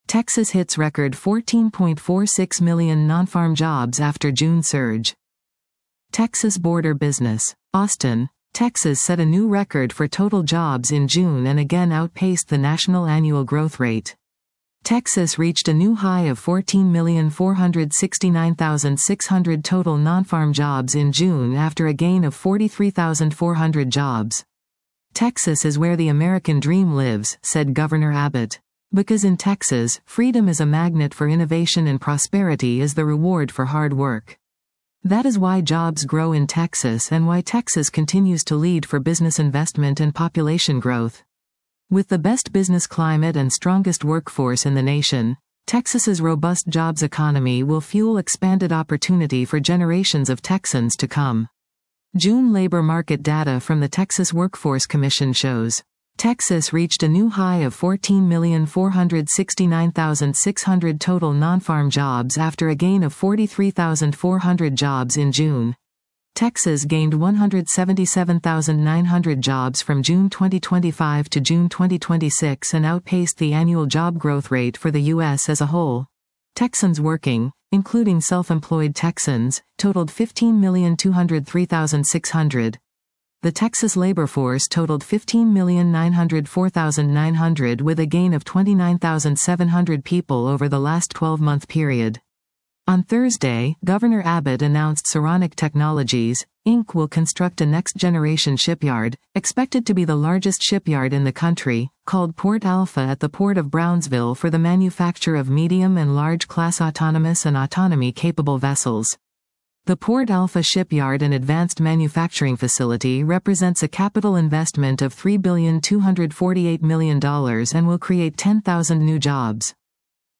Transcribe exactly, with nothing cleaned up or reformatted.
Texas hits record fourteen point four six million non-farm jobs after June surge. Texas border business. Austin, Texas set a new record for total jobs in June and again outpaced the national annual growth rate. Texas reached a new high of fourteen million four hundred sixty-nine thousand six hundred total non-farm jobs in June after a gain of forty-three thousand four hundred jobs. Texas is where the American dream lives, said Governor Abbott. Because in Texas, freedom is a magnet for innovation and prosperity is the reward for hard work. That is why jobs grow in Texas and why Texas continues to lead for business investment and population growth. With the best business climate and strongest workforce in the nation, Texas's robust jobs economy will fuel expanded opportunity for generations of Texans to come. June labor market data from the Texas Workforce Commission shows Texas reached a new high of fourteen million four hundred sixty-nine thousand six hundred total non-farm jobs after a gain of forty-three thousand four hundred jobs in June. Texas gained one hundred seventy-seven thousand nine hundred jobs from June twenty twenty-five to June twenty twenty-six and outpaced the annual job growth rate for the U S as a whole. Texans working, including self-employed Texans, totaled fifteen million two hundred three thousand six hundred. The Texas labor force totaled fifteen million nine hundred four thousand nine hundred with a gain of twenty-nine thousand seven hundred people over the last twelve-month period. On Thursday, Governor Abbott announced Saronic Technologies, Incorporated will construct a next-generation shipyard, expected to be the largest shipyard in the country, called Port Alpha at the Port of Brownsville for the manufacture of medium and large-class autonomous and autonomy-capable vessels. The Port Alpha Shipyard and Advanced Manufacturing Facility represents a capital investment of three billion two hundred forty-eight million dollars and will create ten thousand new jobs.